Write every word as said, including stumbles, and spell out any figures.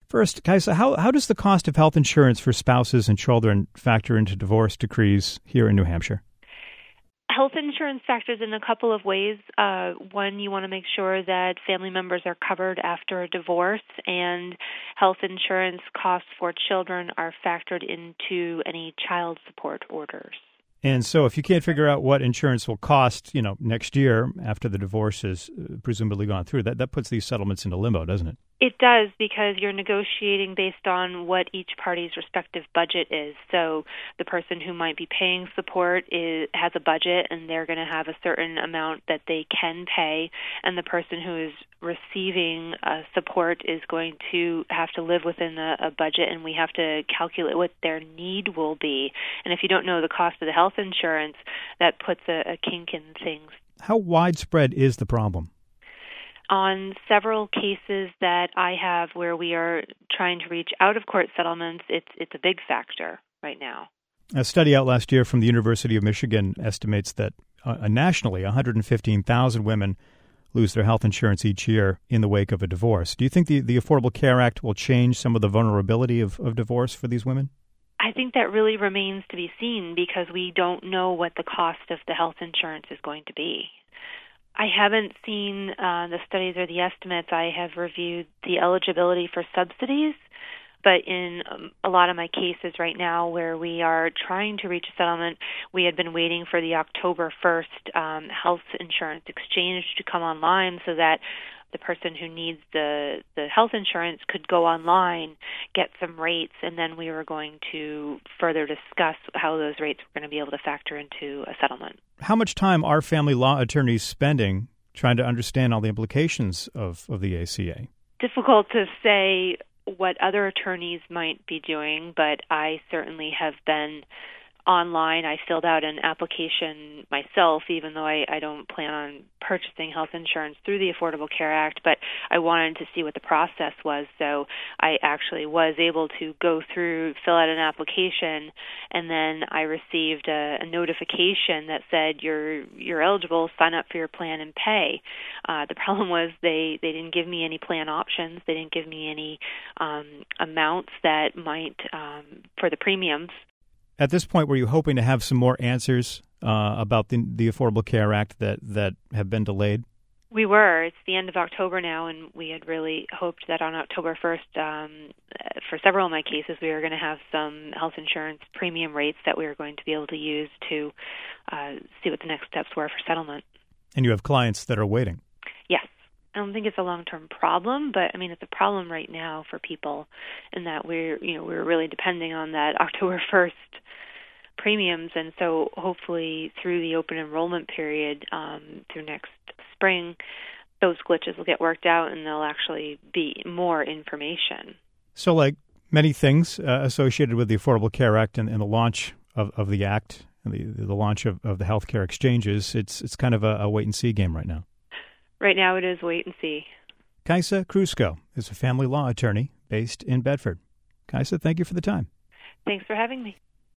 First, Kaisa, how, how does the cost of health insurance for spouses and children factor into divorce decrees here in New Hampshire? Health insurance factors in a couple of ways. Uh, one, you want to make sure that family members are covered after a divorce, and health insurance costs for children are factored into any child support orders. And so if you can't figure out what insurance will cost, you know, next year after the divorce is presumably gone through, that, that puts these settlements into limbo, doesn't it? It does, because you're negotiating based on what each party's respective budget is. So the person who might be paying support is, has a budget, and they're going to have a certain amount that they can pay, and the person who is receiving uh, support is going to have to live within a, a budget, and we have to calculate what their need will be. And if you don't know the cost of the health insurance, that puts a, a kink in things. How widespread is the problem? On several cases that I have where we are trying to reach out-of-court settlements, it's it's a big factor right now. A study out last year from the University of Michigan estimates that uh, nationally one hundred fifteen thousand women lose their health insurance each year in the wake of a divorce. Do you think the, the Affordable Care Act will change some of the vulnerability of, of divorce for these women? I think that really remains to be seen, because we don't know what the cost of the health insurance is going to be. I haven't seen uh, the studies or the estimates. I have reviewed the eligibility for subsidies, but in um, a lot of my cases right now where we are trying to reach a settlement, we had been waiting for the October first um, health insurance exchange to come online so that the person who needs the, the health insurance could go online, get some rates, and then we were going to further discuss how those rates were going to be able to factor into a settlement. How much time are family law attorneys spending trying to understand all the implications of, of the A C A? Difficult to say what other attorneys might be doing, but I certainly have been online. I filled out an application myself, even though I, I don't plan on purchasing health insurance through the Affordable Care Act, but I wanted to see what the process was. So I actually was able to go through, fill out an application, and then I received a, a notification that said, you're you're eligible, sign up for your plan and pay. Uh, the problem was they, they didn't give me any plan options. They didn't give me any um, amounts that might, um, for the premiums. At this point, were you hoping to have some more answers uh, about the, the Affordable Care Act that, that have been delayed? We were. It's the end of October now, and we had really hoped that on October first, um, for several of my cases, we were going to have some health insurance premium rates that we were going to be able to use to uh, see what the next steps were for settlement. And you have clients that are waiting? Yes. I don't think it's a long-term problem, but I mean it's a problem right now for people, in that we're you know we're really depending on that October first premiums, and so hopefully through the open enrollment period um, through next spring, those glitches will get worked out and there'll actually be more information. So, like many things uh, associated with the Affordable Care Act and, and the launch of, of the Act, and the the launch of, of the healthcare exchanges, it's it's kind of a, a wait and see game right now. Right now it is wait and see. Kaisa Krusko is a family law attorney based in Bedford. Kaisa, thank you for the time. Thanks for having me.